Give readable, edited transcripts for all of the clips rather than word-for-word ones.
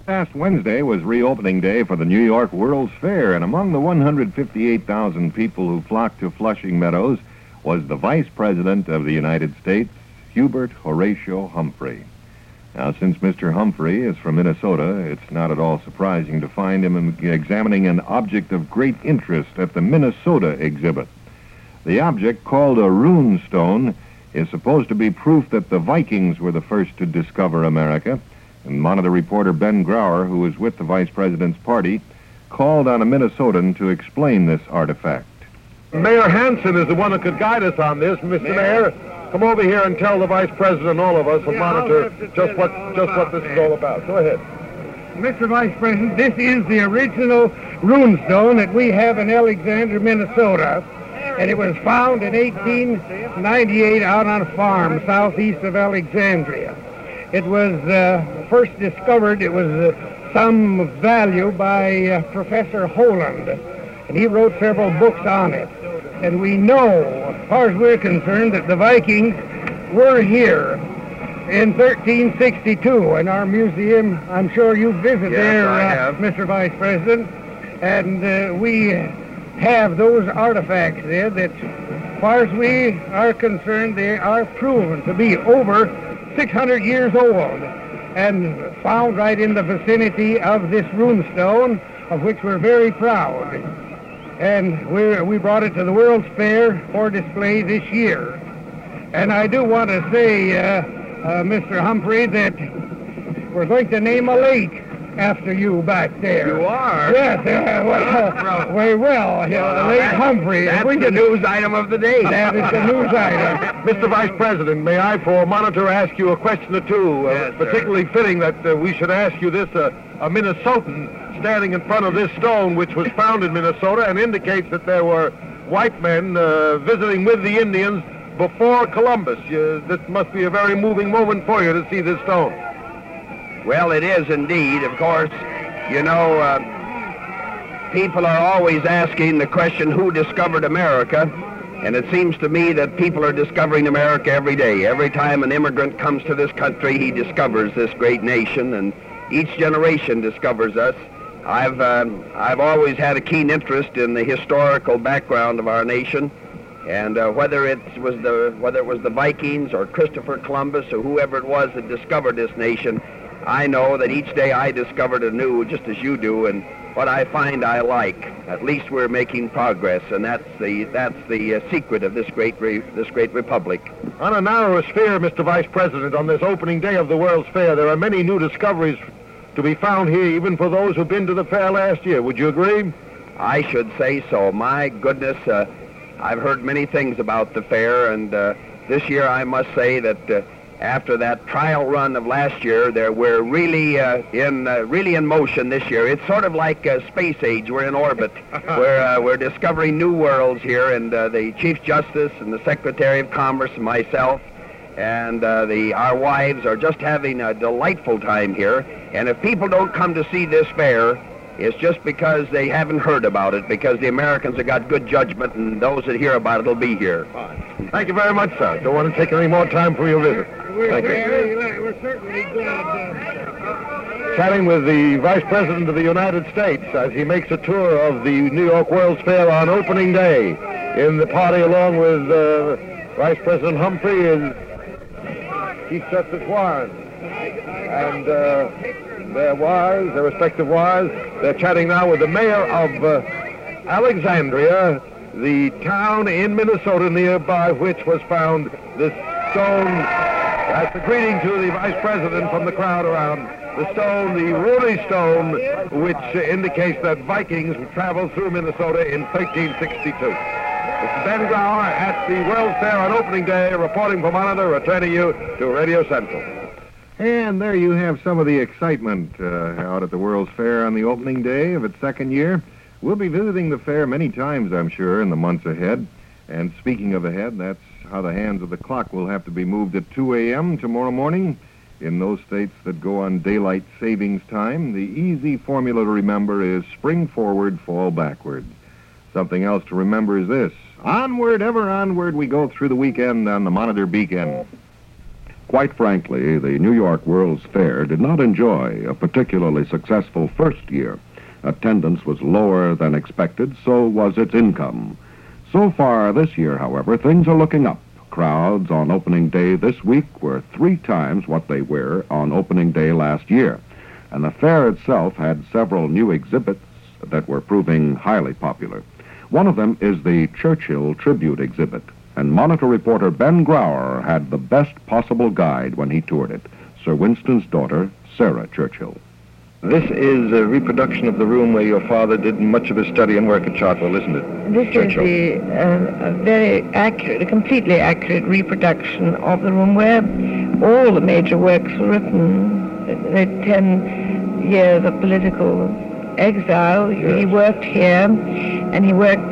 Last Wednesday was reopening day for the New York World's Fair, and among the 158,000 people who flocked to Flushing Meadows was the Vice President of the United States, Hubert Horatio Humphrey. Now, since Mr. Humphrey is from Minnesota, it's not at all surprising to find him examining an object of great interest at the Minnesota exhibit. The object, called a rune stone, is supposed to be proof that the Vikings were the first to discover America. And Monitor reporter Ben Grauer, who was with the Vice President's party, called on a Minnesotan to explain this artifact. Mayor Hansen is the one who could guide us on this. Mr. Mayor, come over here and tell the Vice President and all of us and Monitor just what this is all about. Go ahead. Mr. Vice President, this is the original rune stone that we have in Alexandria, Minnesota. And it was found in 1898 out on a farm southeast of Alexandria. It was first discovered, it was some value by Professor Holland, and he wrote several books on it. And we know, as far as we're concerned, that the Vikings were here in 1362 in our museum. I'm sure you've visited there, Mr. Vice President. And we have those artifacts there that, as far as we are concerned, they are proven to be over 600 years old and found right in the vicinity of this rune stone, of which we're very proud. And we brought it to the World's Fair for display this year. And I do want to say, Mr. Humphrey, that we're going to name a lake after you back there. You are? Yes, very well. Lake Humphrey. That's the news item of the day. That is the news item. Mr. Vice President, may I, for Monitor, ask you a question or two? Yes, particularly fitting that we should ask you this, a Minnesotan standing in front of this stone, which was found in Minnesota and indicates that there were white men visiting with the Indians before Columbus. This must be a very moving moment for you to see this stone. Well, it is indeed. Of course, you know, people are always asking the question, who discovered America? And it seems to me that people are discovering America every day. Every time an immigrant comes to this country, he discovers this great nation, and each generation discovers us. I've always had a keen interest in the historical background of our nation, and whether it was the Vikings or Christopher Columbus or whoever it was that discovered this nation, I know that each day I discovered anew, just as you do, and what I find I like. At least we're making progress, and that's the secret of this great republic. On a narrower sphere, Mr. Vice President, on this opening day of the World's Fair, there are many new discoveries to be found here, even for those who've been to the fair last year. Would you agree? I should say so. My goodness, I've heard many things about the fair, and this year I must say that after that trial run of last year, we're really in motion this year. It's sort of like space age. We're in orbit. We're discovering new worlds here, and the Chief Justice and the Secretary of Commerce and myself and our wives are just having a delightful time here. And if people don't come to see this fair, it's just because they haven't heard about it, because the Americans have got good judgment, and those that hear about it will be here. Fine. Thank you very much, sir. Don't want to take any more time for your visit. We're certainly glad. Chatting with the Vice President of the United States as he makes a tour of the New York World's Fair on opening day. In the party, along with Vice President Humphrey, is Chief Justice Warren. And their respective wives. They're chatting now with the mayor of Alexandria, the town in Minnesota nearby which was found this stone. That's a greeting to the Vice President from the crowd around. The stone, the Rune stone, which indicates that Vikings traveled through Minnesota in 1362. It's Ben Grauer at the World's Fair on opening day, reporting for Monitor, returning you to Radio Central. And there you have some of the excitement out at the World's Fair on the opening day of its second year. We'll be visiting the fair many times, I'm sure, in the months ahead. And speaking of ahead, that's how the hands of the clock will have to be moved at 2 a.m. tomorrow morning. In those states that go on daylight savings time, the easy formula to remember is spring forward, fall backward. Something else to remember is this: onward, ever onward, we go through the weekend on the Monitor Beacon. Quite frankly, the New York World's Fair did not enjoy a particularly successful first year. Attendance was lower than expected, so was its income. So far this year, however, things are looking up. Crowds on opening day this week were 3 times what they were on opening day last year. And the fair itself had several new exhibits that were proving highly popular. One of them is the Churchill Tribute exhibit. And Monitor reporter Ben Grauer had the best possible guide when he toured it, Sir Winston's daughter, Sarah Churchill. This is a reproduction of the room where your father did much of his study and work at Chartwell, isn't it? This Churchill. Is a very accurate, a completely accurate reproduction of the room where all the major works were written. The 10 years of political exile. Yes. He worked here, and he worked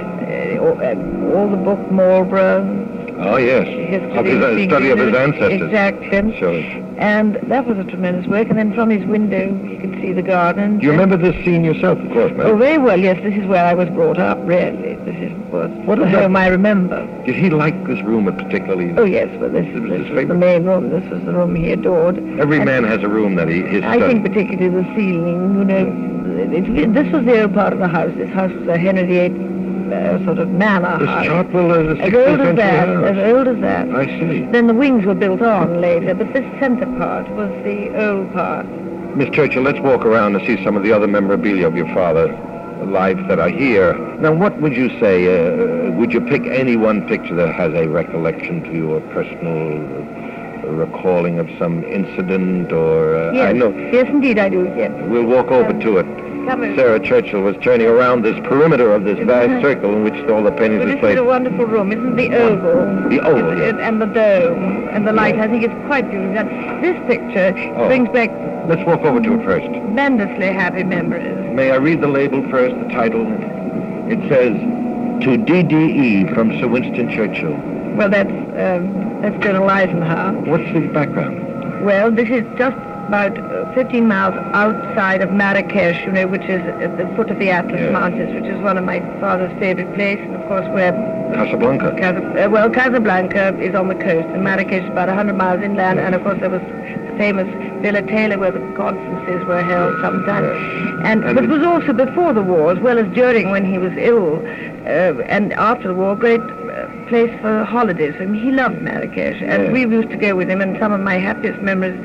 all the book Marlborough. Oh, yes. Of his study of his ancestors. Exactly. Sure. And that was a tremendous work. And then from his window, you could see the garden. Do you remember this scene yourself, of course, ma'am? Oh, very well, yes. This is where I was brought up, really. This was the home I remember. Did he like this room particularly? Oh, yes. Well, this was the main room. This was the room he adored. Every man has a room that his I think particularly the ceiling, you know. This was the old part of the house. This house was a Henry VIII sort of manor this house. Chartwell is a 16th as old as that, house. as old as that. I see. Then the wings were built on later, but this center part was the old part. Miss Churchill, let's walk around and see some of the other memorabilia of your father's life that are here. Now, what would you say? Would you pick any one picture that has a recollection to you, a personal recalling of some incident, or yes, I know? Yes, indeed, I do. Yes. We'll walk over to it. Sarah Churchill was turning around this perimeter of this vast circle in which all the paintings well, were placed. This is a wonderful room, isn't the oval? The oval, yes. And the dome and the light. I think it's quite beautiful. This picture brings back... Let's walk over to it first. Tremendously happy memories. May I read the label first, the title? It says, "To DDE from Sir Winston Churchill." Well, that's General Eisenhower. What's the background? Well, this is just about 15 miles outside of Marrakesh, you know, which is at the foot of the Atlas Mountains, which is one of my father's favorite places, and of course where... Casablanca. Casablanca is on the coast, and Marrakesh is about 100 miles inland, and of course there was the famous Villa Taylor where the conferences were held sometimes. But it was also before the war, as well as during when he was ill, and after the war, great place for holidays. I mean, he loved Marrakesh, and we used to go with him, and some of my happiest memories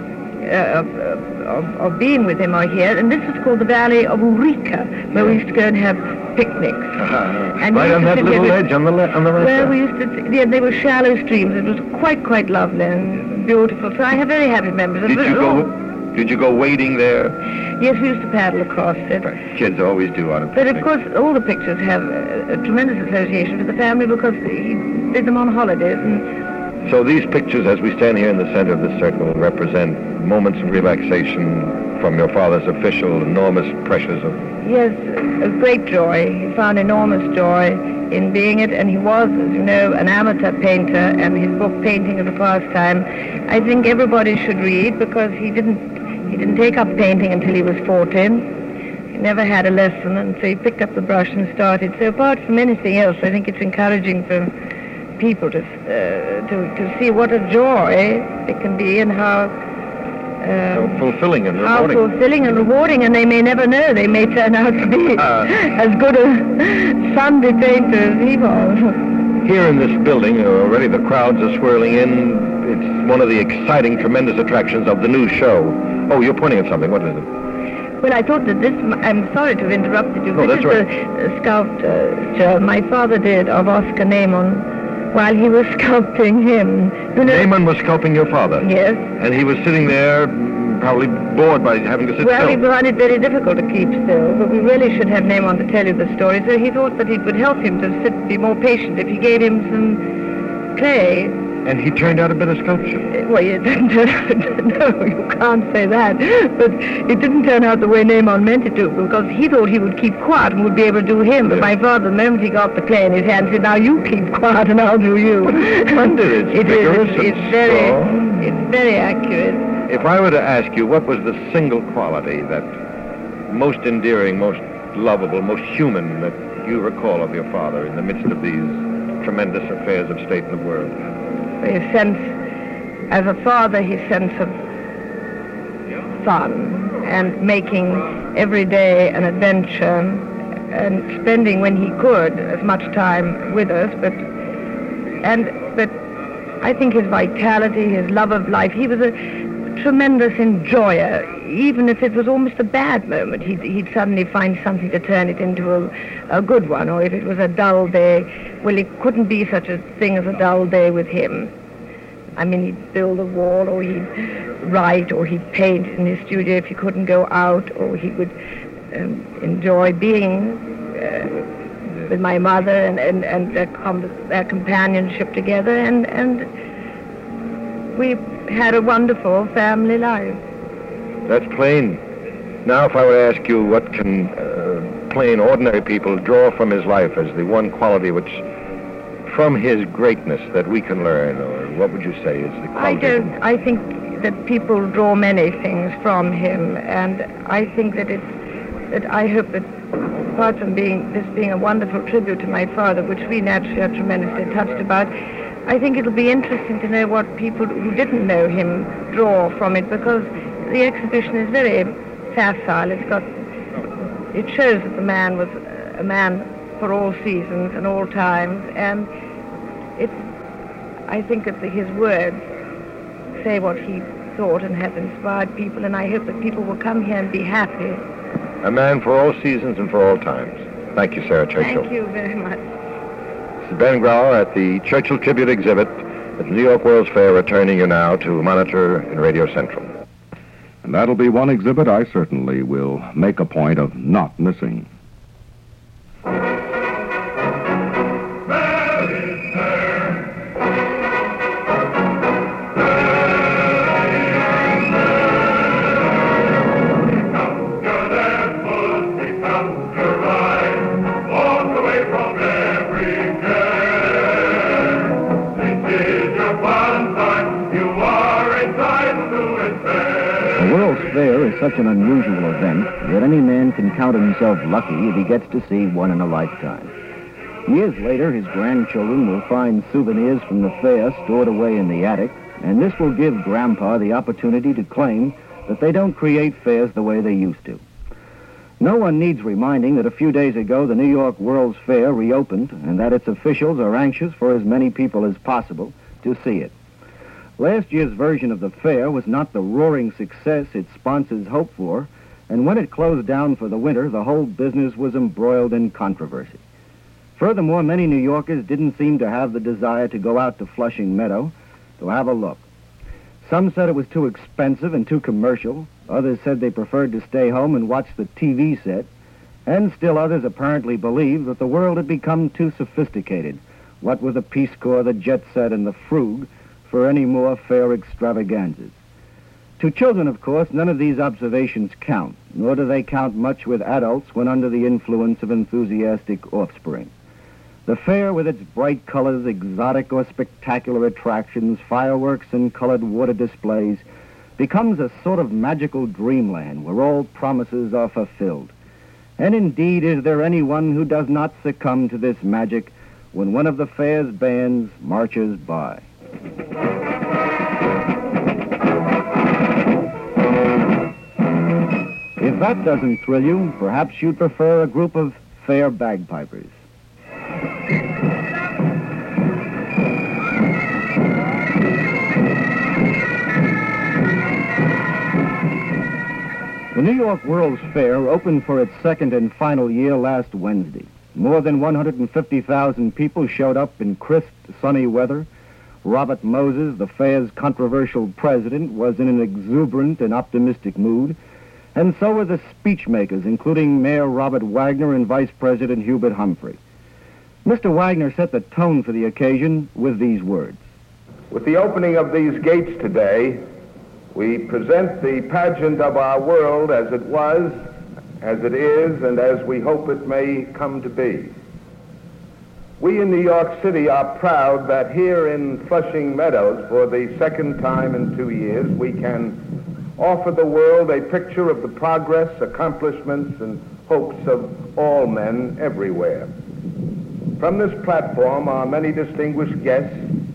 of being with him are here. And this is called the Valley of Eureka, where we used to go and have picnics. And right on that little ledge on the right. Well, we used to, they were shallow streams. It was quite lovely and beautiful. So I have very happy memories. Did you go wading there? Yes, we used to paddle across it. Right. Kids always do on a picnic. But of course, all the pictures have a tremendous association with the family because he did them on holidays. And so these pictures, as we stand here in the center of the circle, represent moments of relaxation from your father's official, enormous pressures of... Yes, a great joy. He found enormous joy in being it, and he was, as you know, an amateur painter, and his book, Painting as a Pastime, I think everybody should read, because he didn't take up painting until he was 14. He never had a lesson, and so he picked up the brush and started. So apart from anything else, I think it's encouraging for people to see what a joy it can be, and how fulfilling and rewarding. How fulfilling and rewarding, and they may never know. They may turn out to be as good a Sunday painter as he was. Here in this building, already the crowds are swirling in. It's one of the exciting, tremendous attractions of the new show. Oh, you're pointing at something. What is it? Well, I thought that this... I'm sorry to have interrupted you. No, this that's is a sculpture my father did of Oscar Neymon while he was sculpting him. You know, Neymon was sculpting your father? Yes. And he was sitting there, probably bored by having to sit still. Well, he found it very difficult to keep still, but we really should have Neymon to tell you the story. So he thought that it would help him to be more patient if he gave him some clay. And he turned out a bit of sculpture? Well, it didn't turn out... No, you can't say that. But it didn't turn out the way Neymon meant it to, because he thought he would keep quiet and would be able to do him. But my father, the moment he got the clay in his hand, said, "Now you keep quiet and I'll do you." Wondered. It's very accurate. If I were to ask you, what was the single quality that most endearing, most lovable, most human that you recall of your father in the midst of these tremendous affairs of state in the world? A sense as a father, his sense of fun and making every day an adventure and spending, when he could, as much time with us. But I think his vitality, his love of life, he was a tremendous enjoyer. Even if it was almost a bad moment, he'd suddenly find something to turn it into a good one. Or if it was a dull day, well, it couldn't be such a thing as a dull day with him. I mean, he'd build a wall, or he'd write, or he'd paint in his studio if he couldn't go out, or he would enjoy being with my mother and their companionship together, and we had a wonderful family life. That's plain. Now, if I were to ask you, what can plain, ordinary people draw from his life as the one quality which, from his greatness, that we can learn, or what would you say is the quality? I think that people draw many things from him, and I think that I hope that, apart from this being a wonderful tribute to my father, which we naturally are tremendously touched about, I think it'll be interesting to know what people who didn't know him draw from it, because the exhibition is very facile. It shows that the man was a man for all seasons and all times, and I think that his words say what he thought and have inspired people, and I hope that people will come here and be happy. A man for all seasons and for all times. Thank you, Sarah Churchill. Thank you very much. This is Ben Grauer at the Churchill Tribute exhibit at the New York World's Fair, returning you now to monitor in Radio Central. And that'll be one exhibit I certainly will make a point of not missing. Such an unusual event that any man can count himself lucky if he gets to see one in a lifetime. Years later, his grandchildren will find souvenirs from the fair stored away in the attic, and this will give Grandpa the opportunity to claim that they don't create fairs the way they used to. No one needs reminding that a few days ago the New York World's Fair reopened, and that its officials are anxious for as many people as possible to see it. Last year's version of the fair was not the roaring success its sponsors hoped for, and when it closed down for the winter, the whole business was embroiled in controversy. Furthermore, many New Yorkers didn't seem to have the desire to go out to Flushing Meadow to have a look. Some said it was too expensive and too commercial. Others said they preferred to stay home and watch the TV set. And still others apparently believed that the world had become too sophisticated, what with the Peace Corps, the Jet Set, and the Frug, for any more fair extravaganzas. To children, of course, none of these observations count, nor do they count much with adults when under the influence of enthusiastic offspring. The fair, with its bright colors, exotic or spectacular attractions, fireworks, and colored water displays, becomes a sort of magical dreamland where all promises are fulfilled. And indeed, is there anyone who does not succumb to this magic when one of the fair's bands marches by? If that doesn't thrill you, perhaps you'd prefer a group of fair bagpipers. The New York World's Fair opened for its second and final year last Wednesday. More than 150,000 people showed up in crisp, sunny weather. Robert Moses, the fair's controversial president, was in an exuberant and optimistic mood, and so were the speechmakers, including Mayor Robert Wagner and Vice President Hubert Humphrey. Mr. Wagner set the tone for the occasion with these words. With the opening of these gates today, we present the pageant of our world as it was, as it is, and as we hope it may come to be. We in New York City are proud that here in Flushing Meadows, for the second time in 2 years, we can offer the world a picture of the progress, accomplishments, and hopes of all men everywhere. From this platform, our many distinguished guests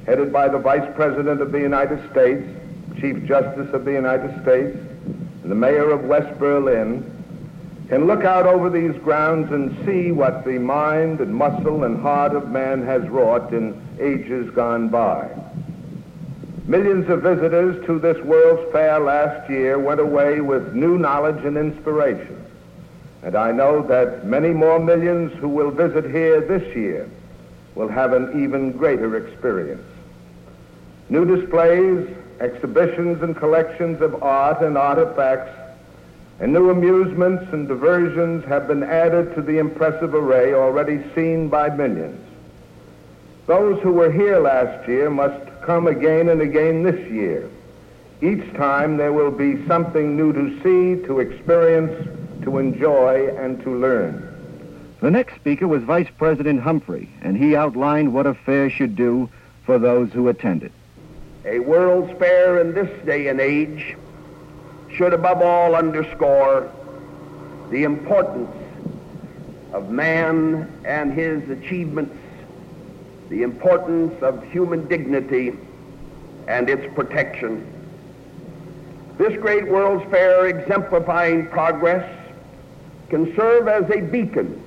headed by the Vice President of the United States, Chief Justice of the United States, and the Mayor of West Berlin, can look out over these grounds and see what the mind and muscle and heart of man has wrought in ages gone by. Millions of visitors to this World's Fair last year went away with new knowledge and inspiration. And I know that many more millions who will visit here this year will have an even greater experience. New displays, exhibitions, and collections of art and artifacts, and new amusements and diversions have been added to the impressive array already seen by millions. Those who were here last year must come again and again this year. Each time there will be something new to see, to experience, to enjoy, and to learn. The next speaker was Vice President Humphrey, and he outlined what a fair should do for those who attend it. A World's Fair in this day and age should above all underscore the importance of man and his achievements, the importance of human dignity and its protection. This great World's Fair exemplifying progress can serve as a beacon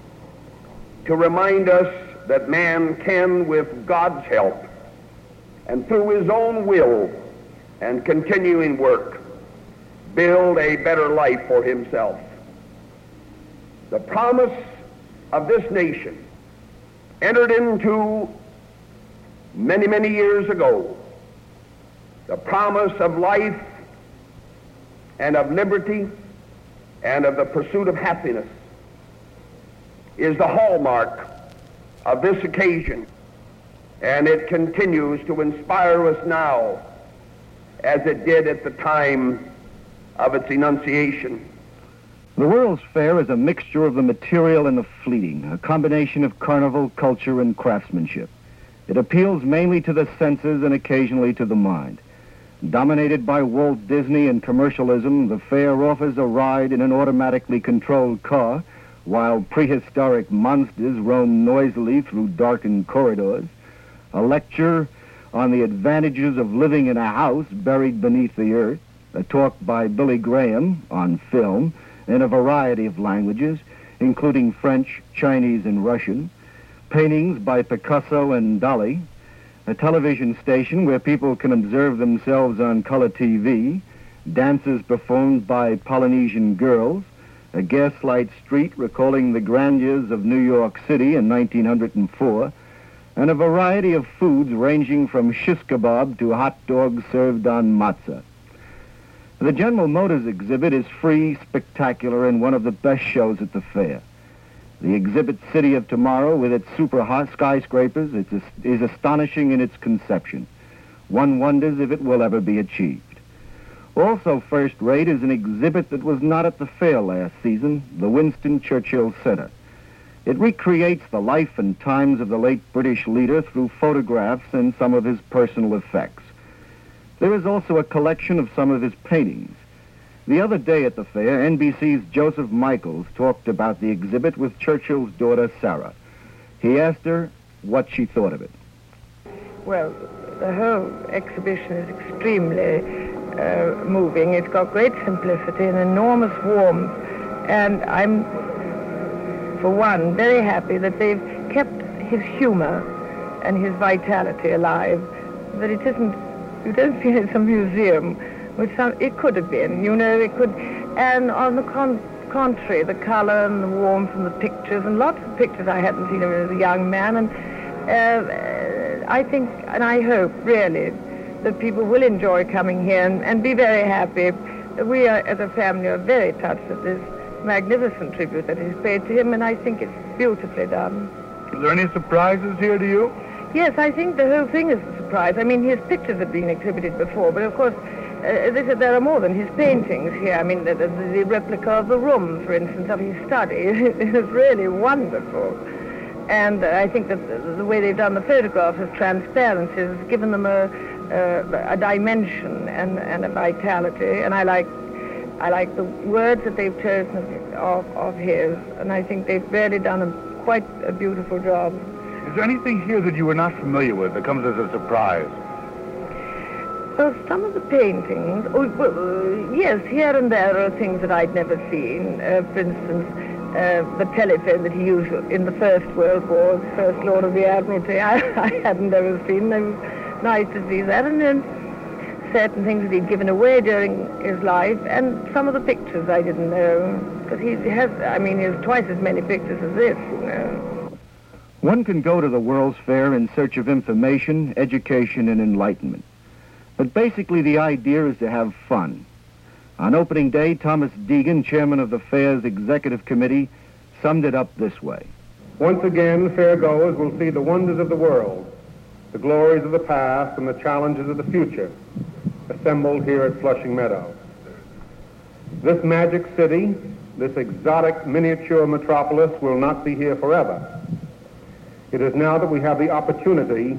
to remind us that man can, with God's help and through his own will and continuing work, build a better life for himself. The promise of this nation, entered into many, many years ago, the promise of life and of liberty and of the pursuit of happiness, is the hallmark of this occasion, and it continues to inspire us now as it did at the time of its enunciation. The World's Fair is a mixture of the material and the fleeting, a combination of carnival, culture, and craftsmanship. It appeals mainly to the senses and occasionally to the mind. Dominated by Walt Disney and commercialism, the fair offers a ride in an automatically controlled car, while prehistoric monsters roam noisily through darkened corridors, a lecture on the advantages of living in a house buried beneath the earth, a talk by Billy Graham on film, in a variety of languages, including French, Chinese, and Russian, paintings by Picasso and Dali, a television station where people can observe themselves on color TV, dances performed by Polynesian girls, a gaslight street recalling the grandeurs of New York City in 1904, and a variety of foods ranging from shish kebab to hot dogs served on matzah. The General Motors exhibit is free, spectacular, and one of the best shows at the fair. The exhibit City of Tomorrow, with its super hot skyscrapers, is astonishing in its conception. One wonders if it will ever be achieved. Also first-rate is an exhibit that was not at the fair last season, the Winston Churchill Center. It recreates the life and times of the late British leader through photographs and some of his personal effects. There is also a collection of some of his paintings. The other day at the fair, NBC's Joseph Michaels talked about the exhibit with Churchill's daughter, Sarah. He asked her what she thought of it. Well, the whole exhibition is extremely moving. It's got great simplicity and enormous warmth, and I'm, for one, very happy that they've kept his humor and his vitality alive, that it isn't, you don't feel it's a museum, which it could have been, it could, and on the contrary, the color and the warmth and the pictures, and lots of pictures I hadn't seen of him as a young man, and I think, and I hope, really, that people will enjoy coming here and be very happy. We are, as a family, are very touched at this magnificent tribute that is paid to him, and I think it's beautifully done. Are there any surprises here to you? Yes, I think the whole thing is a surprise. I mean, his pictures have been exhibited before, but of course, there are more than his paintings here. I mean, the replica of the room, for instance, of his study is really wonderful. And I think that the way they've done the photographs as transparency has given them a dimension and a vitality. And I like the words that they've chosen of his, and I think they've really done quite a beautiful job. Is there anything here that you were not familiar with that comes as a surprise? Well, some of the paintings, yes, here and there are things that I'd never seen. For instance, the telephone that he used in the First World War, the First Lord of the Admiralty, I hadn't ever seen. It was nice to see that. And then certain things that he'd given away during his life, and some of the pictures I didn't know. Because he has twice as many pictures as this, you know. One can go to the World's Fair in search of information, education, and enlightenment. But basically the idea is to have fun. On opening day, Thomas Deegan, chairman of the fair's executive committee, summed it up this way. Once again, fairgoers will see the wonders of the world, the glories of the past, and the challenges of the future, assembled here at Flushing Meadow. This magic city, this exotic miniature metropolis, will not be here forever. It is now that we have the opportunity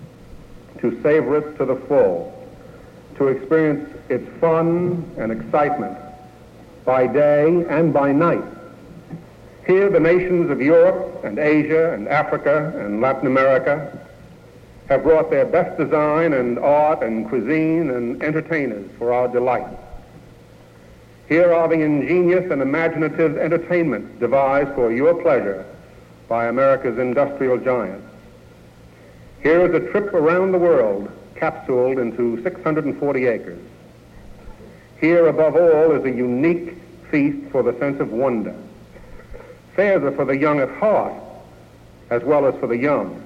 to savor it to the full, to experience its fun and excitement by day and by night. Here, the nations of Europe and Asia and Africa and Latin America have brought their best design and art and cuisine and entertainers for our delight. Here are the ingenious and imaginative entertainments devised for your pleasure by America's industrial giants. Here is a trip around the world capsuled into 640 acres. Here, above all, is a unique feast for the sense of wonder. Fairs are for the young at heart, as well as for the young.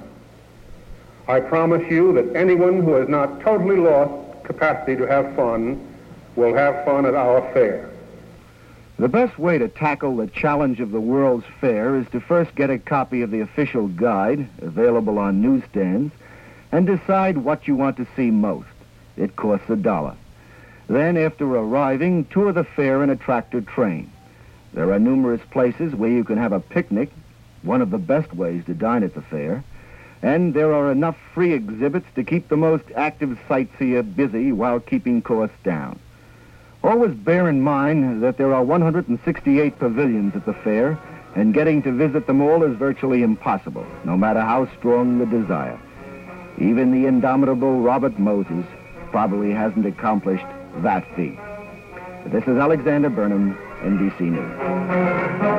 I promise you that anyone who has not totally lost capacity to have fun will have fun at our fair. The best way to tackle the challenge of the World's Fair is to first get a copy of the official guide, available on newsstands, and decide what you want to see most. It costs $1. Then, after arriving, tour the fair in a tractor train. There are numerous places where you can have a picnic, one of the best ways to dine at the fair, and there are enough free exhibits to keep the most active sightseer busy while keeping costs down. Always bear in mind that there are 168 pavilions at the fair, and getting to visit them all is virtually impossible, no matter how strong the desire. Even the indomitable Robert Moses probably hasn't accomplished that feat. This is Alexander Burnham, NBC News.